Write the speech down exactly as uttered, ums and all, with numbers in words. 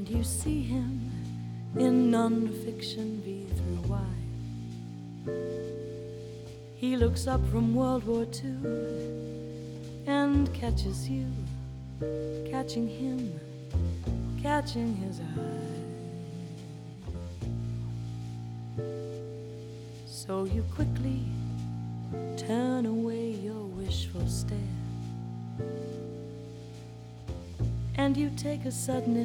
and you see him in non-fiction V through Y. He looks up from World War Two and catches you, catching him, catching his eye. So you quickly turn away your wishful stare, and you take a sudden